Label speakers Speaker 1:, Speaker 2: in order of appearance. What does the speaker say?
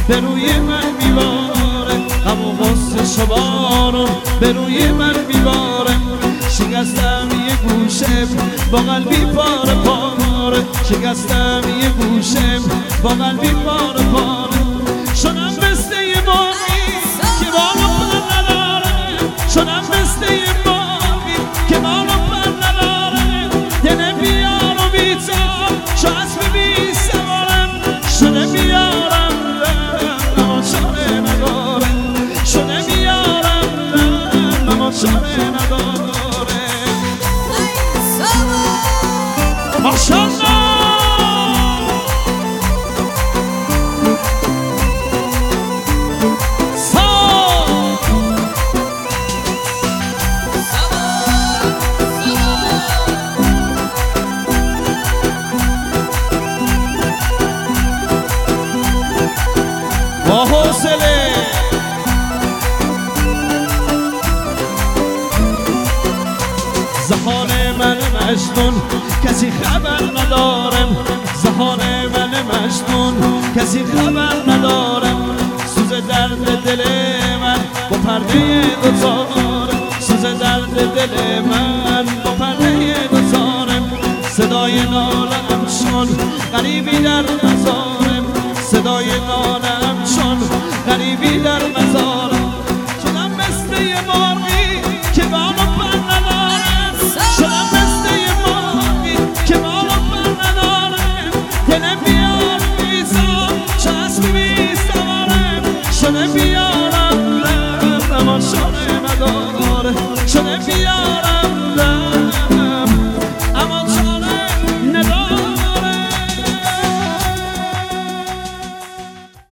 Speaker 1: به روی من میباره، همون غصه شبانون به روی من میباره. شکستم یه گوشم با قلبی پاره پاره، شکستم یه گوشم با قلبی پاره پاره. شدم مثل یه باقی که بال و پر نداره، شدم مثل یه باقی که بال و پر نداره. دل بیار و بیتاب شاید ببی سوارم، شده بیارم اما چاره نداره، شده بیارم اما چاره نداره. ماشاءالله با حوصله زهان من مجنون کسی خبر ندارم، زهان من مجنون کسی خبر ندارم. سوز درد دل من با پرده دوتارم، سوز درد دل من با پرده دوتارم. صدای نالم چون غریبی در مزارم، صدای نالم چون غریبی در مزارم.